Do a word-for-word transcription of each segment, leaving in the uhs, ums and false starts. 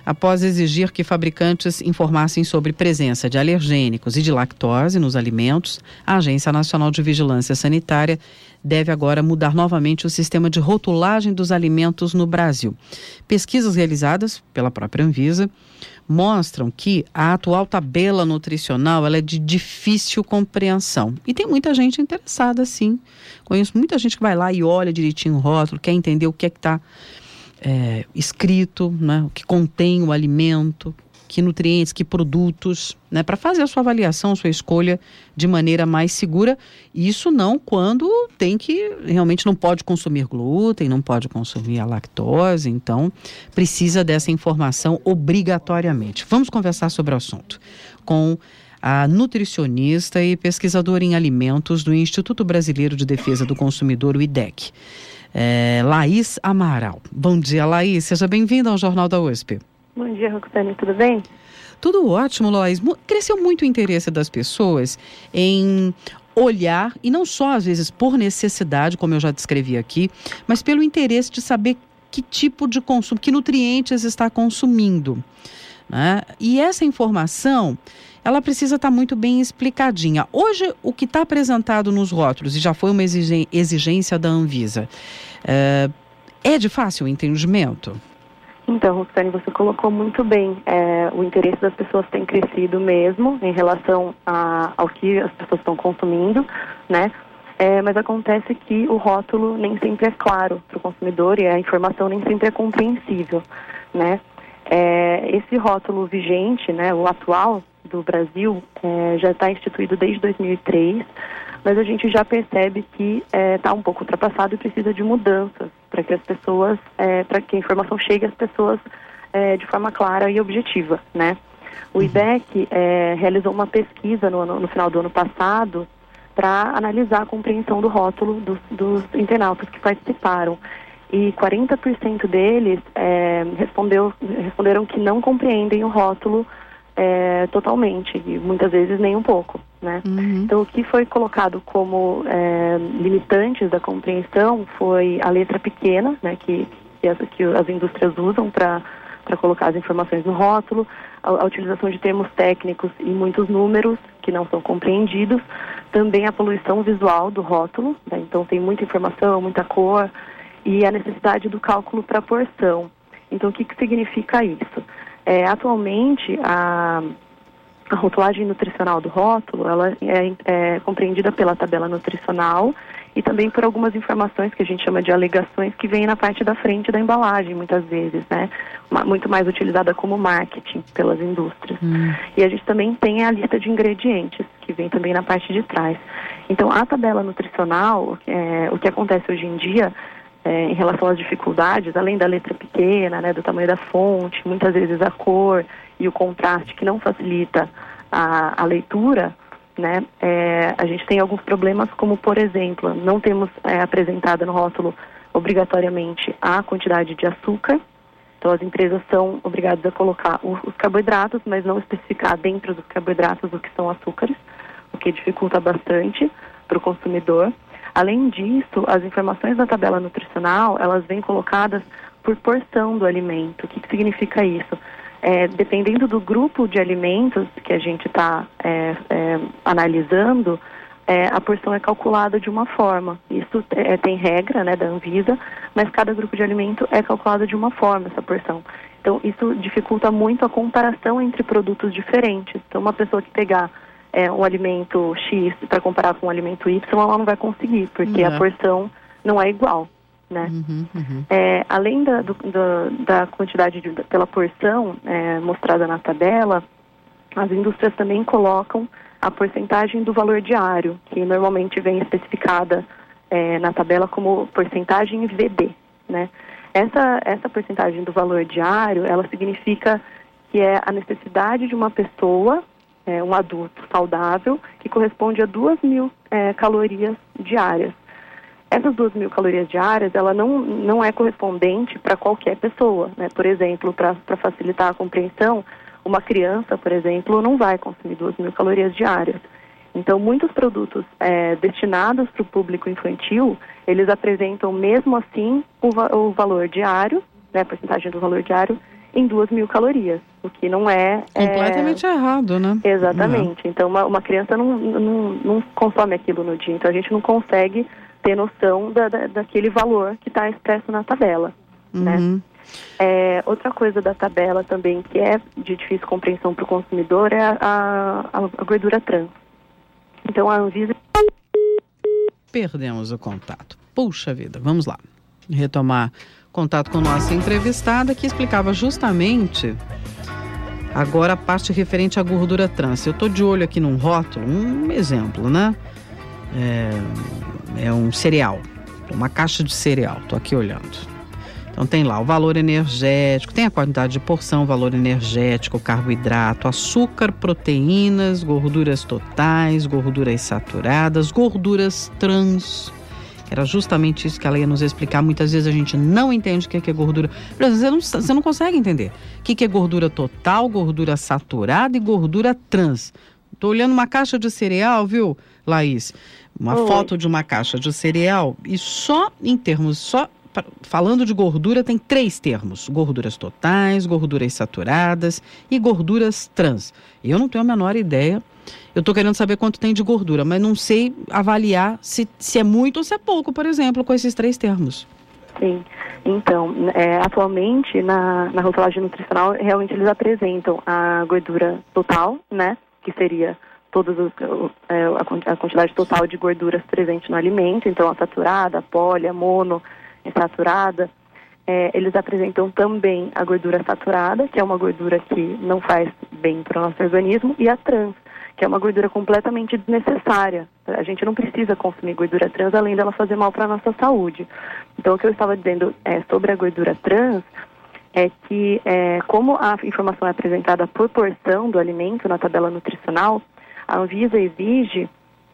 após exigir que fabricantes informassem sobre presença de alergênicos e de lactose nos alimentos, a Agência Nacional de Vigilância Sanitária deve agora mudar novamente o sistema de rotulagem dos alimentos no Brasil. Pesquisas realizadas pela própria Anvisa mostram que a atual tabela nutricional ela é de difícil compreensão. E tem muita gente interessada, sim. Conheço muita gente que vai lá e olha direitinho o rótulo, quer entender o que é que está é, escrito, né? O que contém o alimento, que nutrientes, que produtos, né? Para fazer a sua avaliação, a sua escolha de maneira mais segura. Isso não quando tem que, realmente não pode consumir glúten, não pode consumir a lactose, então precisa dessa informação obrigatoriamente. Vamos conversar sobre o assunto com a nutricionista e pesquisadora em alimentos do Instituto Brasileiro de Defesa do Consumidor, o I D E C, é, Laís Amaral. Bom dia, Laís, seja bem-vinda ao Jornal da U S P. Bom dia, Roxane, tudo bem? Tudo ótimo, Laís. Cresceu muito o interesse das pessoas em olhar, e não só às vezes por necessidade, como eu já descrevi aqui, mas pelo interesse de saber que tipo de consumo, que nutrientes está consumindo, né? E essa informação, ela precisa estar muito bem explicadinha. Hoje, o que está apresentado nos rótulos, e já foi uma exigência da Anvisa, é, é de fácil entendimento? Então, Roxane, você colocou muito bem. É, o interesse das pessoas tem crescido mesmo em relação a, ao que as pessoas estão consumindo, né? É, mas acontece que o rótulo nem sempre é claro para o consumidor e a informação nem sempre é compreensível, né? É, esse rótulo vigente, né, o atual do Brasil, é, já está instituído desde dois mil e três, mas a gente já percebe que está é, um pouco ultrapassado e precisa de mudanças para que as pessoas, é, para que a informação chegue às pessoas é, de forma clara e objetiva, né? O I D E C é, realizou uma pesquisa no, no, no final do ano passado para analisar a compreensão do rótulo dos, dos internautas que participaram. E quarenta por cento deles é, respondeu, responderam que não compreendem o rótulo É, totalmente, e muitas vezes nem um pouco, né? Uhum. Então, o que foi colocado como é, limitantes da compreensão foi a letra pequena, né, que, que, essa, que as indústrias usam para para colocar as informações no rótulo, a, a utilização de termos técnicos e muitos números que não são compreendidos, também a poluição visual do rótulo, né? Então tem muita informação, muita cor, e a necessidade do cálculo para porção. Então, o que, que significa isso? É, atualmente, a, a rotulagem nutricional do rótulo, ela é, é compreendida pela tabela nutricional e também por algumas informações que a gente chama de alegações que vêm na parte da frente da embalagem, muitas vezes, né? Uma, muito mais utilizada como marketing pelas indústrias. Hum. E a gente também tem a lista de ingredientes, que vem também na parte de trás. Então, a tabela nutricional, é, o que acontece hoje em dia, É, em relação às dificuldades, além da letra pequena, né, do tamanho da fonte, muitas vezes a cor e o contraste que não facilita a, a leitura, né, é, a gente tem alguns problemas como, por exemplo, não temos é, apresentada no rótulo obrigatoriamente a quantidade de açúcar. Então as empresas são obrigadas a colocar os, os carboidratos, mas não especificar dentro dos carboidratos o que são açúcares, o que dificulta bastante para o consumidor. Além disso, as informações da tabela nutricional, elas vêm colocadas por porção do alimento. O que, que significa isso? É, dependendo do grupo de alimentos que a gente está é, é, analisando, é, a porção é calculada de uma forma. Isso é, tem regra, né, da Anvisa, mas cada grupo de alimento é calculado de uma forma, essa porção. Então, isso dificulta muito a comparação entre produtos diferentes. Então, uma pessoa que pegar É, um alimento X para comparar com um alimento Y, ela não vai conseguir, porque uhum. a porção não é igual, né? Uhum, uhum. É, além da, do, da, da quantidade de, pela porção é, mostrada na tabela, as indústrias também colocam a porcentagem do valor diário, que normalmente vem especificada é, na tabela como porcentagem V D, né? Essa, essa porcentagem do valor diário, ela significa que é a necessidade de uma pessoa, É, um adulto saudável, que corresponde a duas mil é, calorias diárias. Essas duas mil calorias diárias, ela não, não é correspondente para qualquer pessoa, né? Por exemplo, para facilitar a compreensão, uma criança, por exemplo, não vai consumir duas mil calorias diárias. Então, muitos produtos é, destinados para o público infantil, eles apresentam mesmo assim o, va- o valor diário, né, a porcentagem do valor diário, em duas mil calorias, o que não é... Completamente é... errado, né? Exatamente. Uhum. Então, uma, uma criança não, não, não consome aquilo no dia, então a gente não consegue ter noção da, da, daquele valor que está expresso na tabela, uhum. né? É, outra coisa da tabela também que é de difícil compreensão para o consumidor é a, a, a gordura trans. Então, a Anvisa... Perdemos o contato. Puxa vida, vamos lá. Retomar contato com nossa entrevistada, que explicava justamente agora a parte referente à gordura trans. Eu estou de olho aqui num rótulo, um exemplo, né? É, é um cereal, uma caixa de cereal, estou aqui olhando. Então tem lá o valor energético, tem a quantidade de porção, valor energético, carboidrato, açúcar, proteínas, gorduras totais, gorduras saturadas, gorduras trans. Era justamente isso que ela ia nos explicar. Muitas vezes a gente não entende o que é gordura. Você não, você não consegue entender o que é gordura total, gordura saturada e gordura trans. Estou olhando uma caixa de cereal, viu, Laís? Uma Oi. foto de uma caixa de cereal e só em termos, só falando de gordura, tem três termos: gorduras totais, gorduras saturadas e gorduras trans. Eu não tenho a menor ideia. Eu estou querendo saber quanto tem de gordura, mas não sei avaliar se, se é muito ou se é pouco, por exemplo, com esses três termos. Sim. Então, é, atualmente, na, na rotulagem nutricional, realmente eles apresentam a gordura total, né? Que seria todos os, é, a quantidade total de gorduras presentes no alimento. Então, a saturada, a poli, a mono, insaturada. É, eles apresentam também a gordura saturada, que é uma gordura que não faz bem para o nosso organismo, e a trans, que é uma gordura completamente desnecessária. A gente não precisa consumir gordura trans, além dela fazer mal para a nossa saúde. Então, o que eu estava dizendo é, sobre a gordura trans é que, é, como a informação é apresentada por porção do alimento na tabela nutricional, a Anvisa exige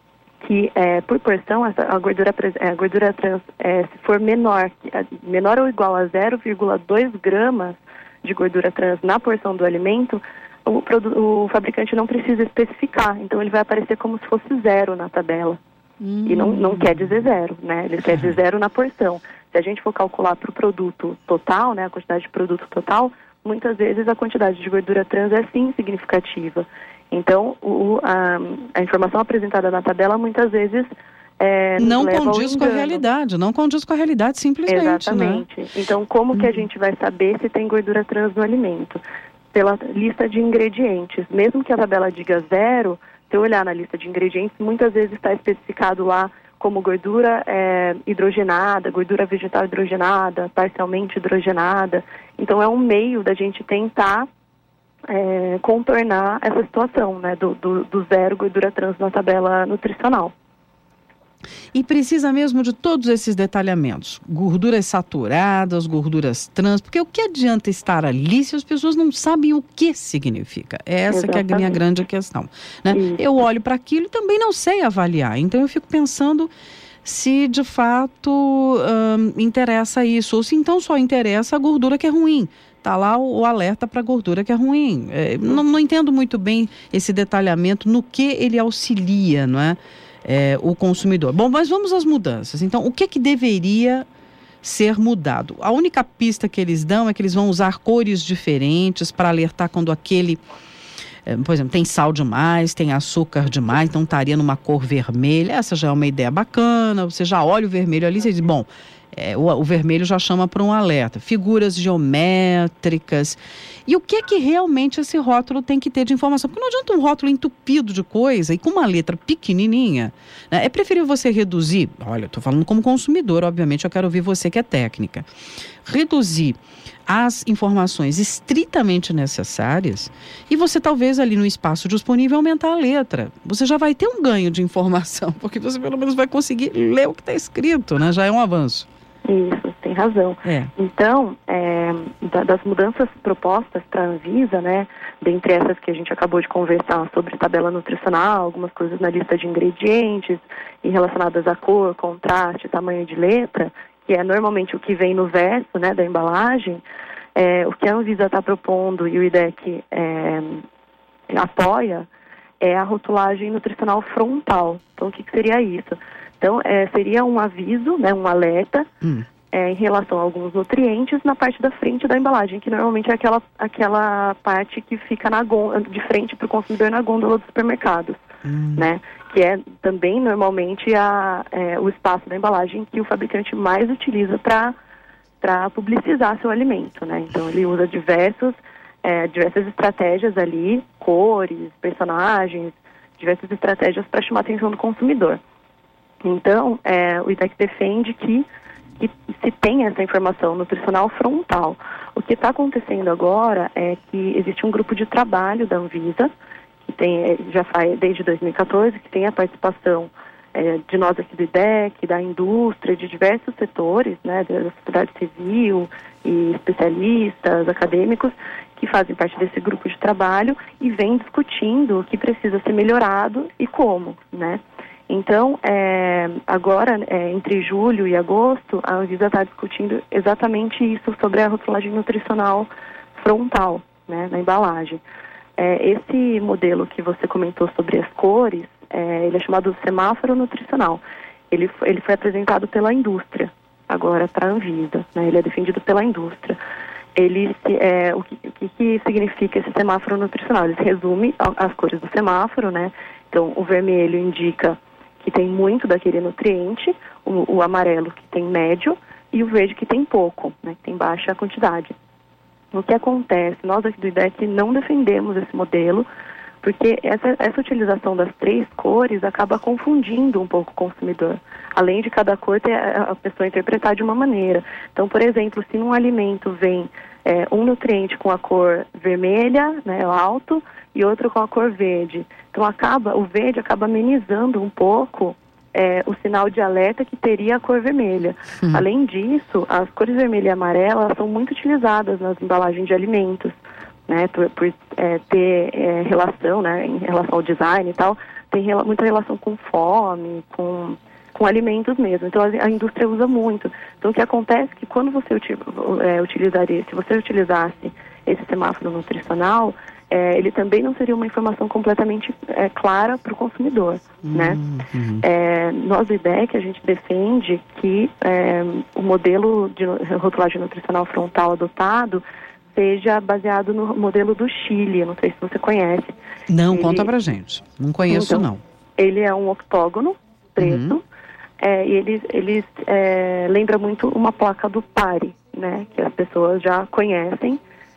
que, é, por porção, essa, a, gordura, a gordura trans, é, se for menor, menor ou igual a zero vírgula dois gramas de gordura trans na porção do alimento, o, o fabricante não precisa especificar. Então, ele vai aparecer como se fosse zero na tabela. Hum. E não, não quer dizer zero, né? Ele quer dizer zero na porção. Se a gente for calcular para o produto total, né, a quantidade de produto total, muitas vezes a quantidade de gordura trans é sim significativa. Então, o, a, a informação apresentada na tabela muitas vezes é, não condiz com a realidade, não condiz com a realidade simplesmente. Exatamente. Né? Então, como hum. que a gente vai saber se tem gordura trans no alimento? Pela lista de ingredientes. Mesmo que a tabela diga zero, se eu olhar na lista de ingredientes, muitas vezes está especificado lá como gordura é, hidrogenada, gordura vegetal hidrogenada, parcialmente hidrogenada. Então, é um meio da gente tentar É, contornar essa situação, né, do, do, do zero gordura trans na tabela nutricional. E precisa mesmo de todos esses detalhamentos, gorduras saturadas, gorduras trans, porque o que adianta estar ali se as pessoas não sabem o que significa? Essa que é a minha grande questão, né? Eu olho para aquilo e também não sei avaliar, então eu fico pensando se de fato hum, interessa isso, ou se então só interessa a gordura que é ruim. Está lá o, o alerta para a gordura que é ruim. É, não, não entendo muito bem esse detalhamento no que ele auxilia, não é? É, o consumidor. Bom, mas vamos às mudanças. Então, o que, que deveria ser mudado? A única pista que eles dão é que eles vão usar cores diferentes para alertar quando aquele, é, por exemplo, tem sal demais, tem açúcar demais, então estaria numa cor vermelha. Essa já é uma ideia bacana. Você já olha o vermelho ali e diz, bom, É, o, o vermelho já chama para um alerta. Figuras geométricas. E o que é que realmente esse rótulo tem que ter de informação? Porque não adianta um rótulo entupido de coisa e com uma letra pequenininha. Né? É preferível você reduzir. Olha, eu estou falando como consumidor, obviamente, eu quero ouvir você que é técnica. Reduzir as informações estritamente necessárias e você talvez ali no espaço disponível aumentar a letra. Você já vai ter um ganho de informação, porque você pelo menos vai conseguir ler o que está escrito, né? Já é um avanço. Isso, tem razão. É. Então, é, da, das mudanças propostas para a Anvisa, né, dentre essas que a gente acabou de conversar sobre tabela nutricional, algumas coisas na lista de ingredientes e relacionadas a cor, contraste, tamanho de letra, que é normalmente o que vem no verso, né, da embalagem, é, o que a Anvisa está propondo e o I D E C é, apoia é a rotulagem nutricional frontal. Então, o que, que seria isso? Então, é, seria um aviso, né, um alerta, hum. é, em relação a alguns nutrientes na parte da frente da embalagem, que normalmente é aquela, aquela parte que fica na gôndola, de frente para o consumidor na gôndola dos supermercados, hum. né? Que é também normalmente a, é, o espaço da embalagem que o fabricante mais utiliza para para publicizar seu alimento, né? Então ele usa diversos, é, diversas estratégias ali, cores, personagens, diversas estratégias para chamar a atenção do consumidor. Então, é, o I D E C defende que, que se tenha essa informação nutricional frontal. O que está acontecendo agora é que existe um grupo de trabalho da Anvisa, que tem, já faz desde dois mil e quatorze, que tem a participação é, de nós aqui do I D E C, da indústria, de diversos setores, né, da sociedade civil e especialistas, acadêmicos, que fazem parte desse grupo de trabalho e vem discutindo o que precisa ser melhorado e como, né? Então, é, agora, é, entre julho e agosto, a Anvisa está discutindo exatamente isso sobre a rotulagem nutricional frontal, né, na embalagem. É, esse modelo que você comentou sobre as cores, é, ele é chamado semáforo nutricional. Ele, ele foi apresentado pela indústria, agora para a Anvisa, né, ele é defendido pela indústria. Ele, é, o, que, o que significa esse semáforo nutricional? Ele resume as cores do semáforo, né? Então, o vermelho indica que tem muito daquele nutriente, o, o amarelo que tem médio e o verde que tem pouco, né, que tem baixa quantidade. O que acontece? Nós aqui do I D E C não defendemos esse modelo, porque essa, essa utilização das três cores acaba confundindo um pouco o consumidor. Além de cada cor ter a pessoa interpretar de uma maneira. Então, por exemplo, se num alimento vem é, um nutriente com a cor vermelha, né, alto, e outro com a cor verde. Então, acaba, o verde acaba amenizando um pouco é, o sinal de alerta que teria a cor vermelha. Hum. Além disso, as cores vermelha e amarela elas são muito utilizadas nas embalagens de alimentos, né, por, por é, ter é, relação, né, em relação ao design e tal, tem rela, muita relação com fome, com, com alimentos mesmo. Então, a, a indústria usa muito. Então, o que acontece é que quando você util, é, utilizaria, se você utilizasse esse semáforo nutricional, É, ele também não seria uma informação completamente é, clara para o consumidor, uhum, né? Uhum. É, nós do I D E C, a gente defende que é, o modelo de rotulagem nutricional frontal adotado seja baseado no modelo do Chile, não sei se você conhece. Não, ele... conta pra gente. Não conheço, então, não. Ele é um octógono preto, uhum. é, e ele, ele é, lembra muito uma placa do PARI, né? Que as pessoas já conhecem.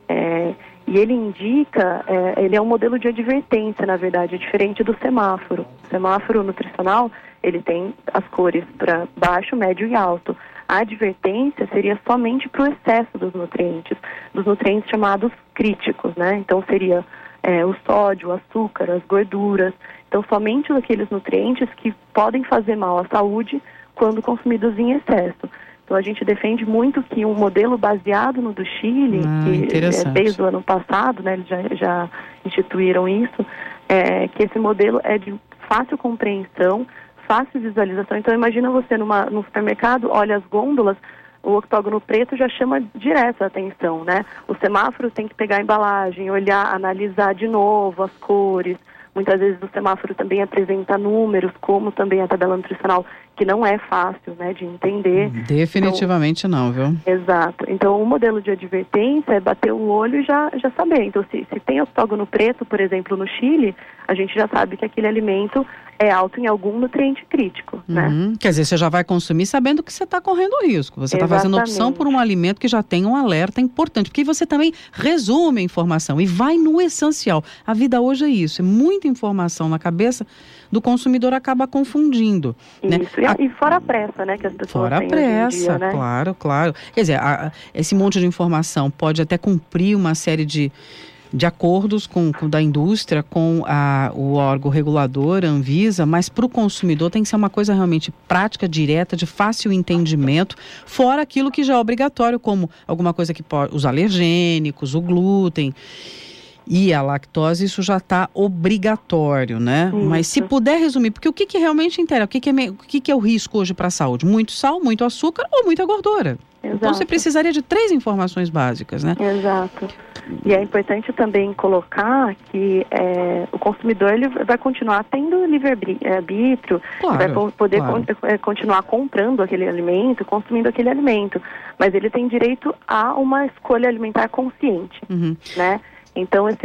É, E ele indica, é, ele é um modelo de advertência, na verdade, é diferente do semáforo. O semáforo nutricional, ele tem as cores para baixo, médio e alto. A advertência seria somente para o excesso dos nutrientes, dos nutrientes chamados críticos, né? Então seria é, o sódio, o açúcar, as gorduras. Então somente aqueles nutrientes que podem fazer mal à saúde quando consumidos em excesso. Então, a gente defende muito que um modelo baseado no do Chile, ah, que é, desde o ano passado, né, eles já, já instituíram isso, é, que esse modelo é de fácil compreensão, fácil visualização. Então, imagina você numa, num supermercado, olha as gôndolas, o octógono preto já chama direto a atenção, né? O semáforo tem que pegar a embalagem, olhar, analisar de novo as cores. Muitas vezes o semáforo também apresenta números, como também a tabela nutricional, que não é fácil, né, de entender. Definitivamente então, não, viu? Exato. Então, o modelo de advertência é bater o olho e já, já saber. Então, se, se tem octógono preto, por exemplo, no Chile, a gente já sabe que aquele alimento é alto em algum nutriente crítico, né? Uhum. Quer dizer, você já vai consumir sabendo que você está correndo risco. Você está fazendo opção por um alimento que já tem um alerta importante, porque você também resume a informação e vai no essencial. A vida hoje é isso, é muita informação na cabeça do consumidor, acaba confundindo. Isso, né? e, a, e fora a pressa, né, que as pessoas fora têm a pressa, hoje em dia, né? Claro, claro. Quer dizer, a, esse monte de informação pode até cumprir uma série de de acordos com, com da indústria, com a, o órgão regulador, a Anvisa, mas para o consumidor tem que ser uma coisa realmente prática, direta, de fácil entendimento, fora aquilo que já é obrigatório, como alguma coisa que pode, os alergênicos, o glúten e a lactose, isso já está obrigatório, né? Isso. Mas se puder resumir, porque o que, que realmente interessa, o, que, que, é, o que, que é o risco hoje para a saúde? Muito sal, muito açúcar ou muita gordura? Exato. Então você precisaria de três informações básicas, né? Exato. E é importante também colocar que é, o consumidor ele vai continuar tendo livre-arbítrio, claro, vai poder claro. con- continuar comprando aquele alimento, consumindo aquele alimento, mas ele tem direito a uma escolha alimentar consciente, Uhum. né? Então, esse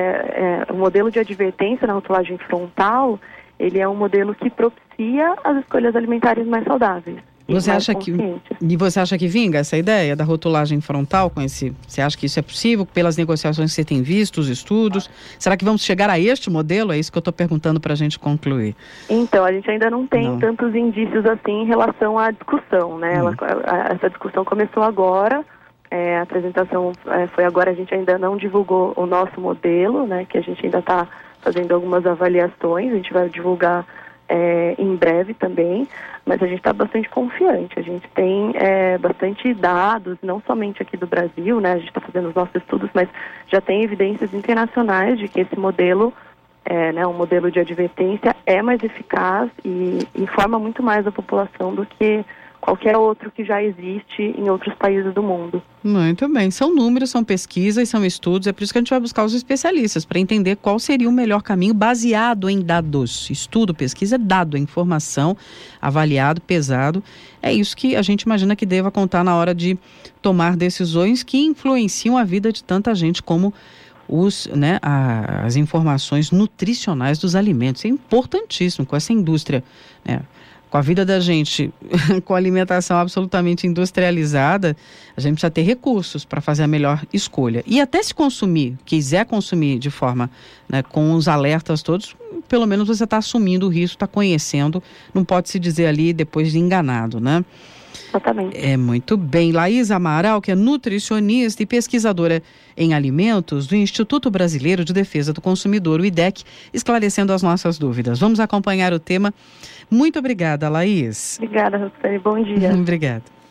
é, é, o modelo de advertência na rotulagem frontal, ele é um modelo que propicia as escolhas alimentares mais saudáveis. Você acha que e você acha que vinga essa ideia da rotulagem frontal com esse? Você acha que isso é possível pelas negociações que você tem visto, os estudos? Será que vamos chegar a este modelo? É isso que eu estou perguntando para a gente concluir. Então, a gente ainda não tem não. tantos indícios assim em relação à discussão, né? Ela, a, essa discussão começou agora, é, a apresentação é, foi agora, a gente ainda não divulgou o nosso modelo, né? Que a gente ainda está fazendo algumas avaliações, a gente vai divulgar É, em breve também, mas a gente está bastante confiante, a gente tem é, bastante dados, não somente aqui do Brasil, né, a gente está fazendo os nossos estudos, mas já tem evidências internacionais de que esse modelo, é, né, um modelo de advertência é mais eficaz e informa muito mais a população do que qualquer outro que já existe em outros países do mundo. Muito bem, são números, são pesquisas, são estudos, é por isso que a gente vai buscar os especialistas, para entender qual seria o melhor caminho baseado em dados. Estudo, pesquisa, dado, informação, avaliado, pesado. É isso que a gente imagina que deva contar na hora de tomar decisões que influenciam a vida de tanta gente, como os, né, a, as informações nutricionais dos alimentos. É importantíssimo com essa indústria, né? Com a vida da gente, com a alimentação absolutamente industrializada, a gente precisa ter recursos para fazer a melhor escolha. E até se consumir, quiser consumir de forma, né, com os alertas todos, pelo menos você está assumindo o risco, está conhecendo, não pode se dizer ali depois de enganado, né? Exatamente. É, muito bem. Laís Amaral, que é nutricionista e pesquisadora em alimentos do Instituto Brasileiro de Defesa do Consumidor, o I D E C, esclarecendo as nossas dúvidas. Vamos acompanhar o tema. Muito obrigada, Laís. Obrigada, Rosane. Bom dia. Obrigada.